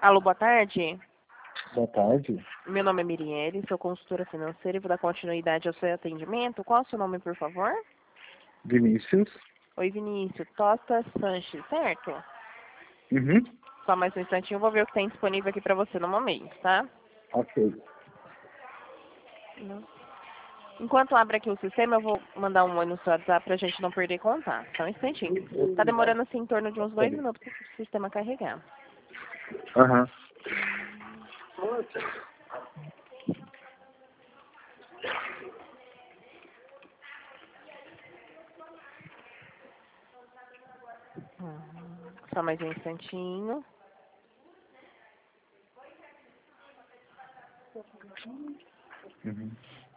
Alô, boa tarde. Boa tarde. Meu nome é Mirielle, sou consultora financeira e vou dar continuidade ao seu atendimento. Qual é o seu nome, por favor? Vinícius. Oi, Vinícius. Tosta Sanches, certo? Uhum. Só mais um instantinho, eu vou ver o que tem disponível aqui para você no momento, tá? Ok. Enquanto abre aqui o sistema, eu vou mandar um oi no seu WhatsApp pra gente não perder contato. Só um instantinho. Tá demorando assim em torno de uns 2 minutos para o sistema carregar. Aham. Só mais um instantinho. Uhum.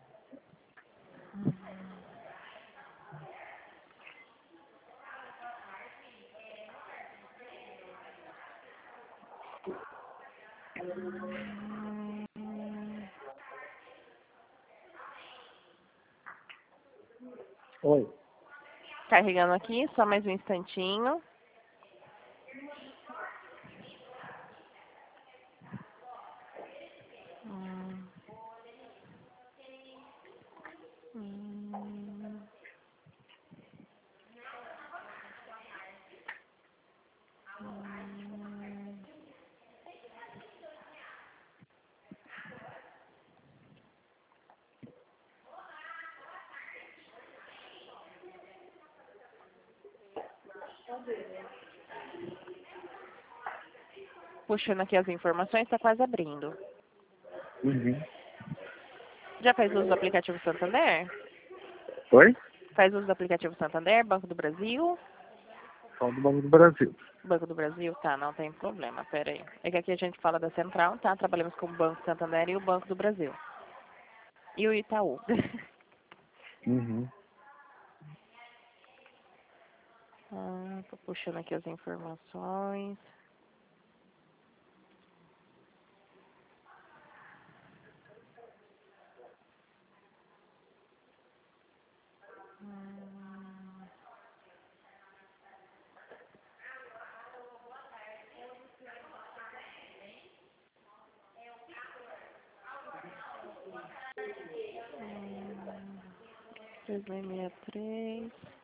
Oi. Carregando aqui, só mais um instantinho. Puxando aqui as informações, está quase abrindo. Uhum. Já faz uso do aplicativo Santander? Oi? Faz uso do aplicativo Santander, Banco do Brasil? Só do Banco do Brasil. Banco do Brasil? Tá, não tem problema, pera aí. É que aqui a gente fala da Central, tá? Trabalhamos com o Banco Santander e o Banco do Brasil. E o Itaú. Uhum. Tô puxando aqui as informações. Hum, 3663.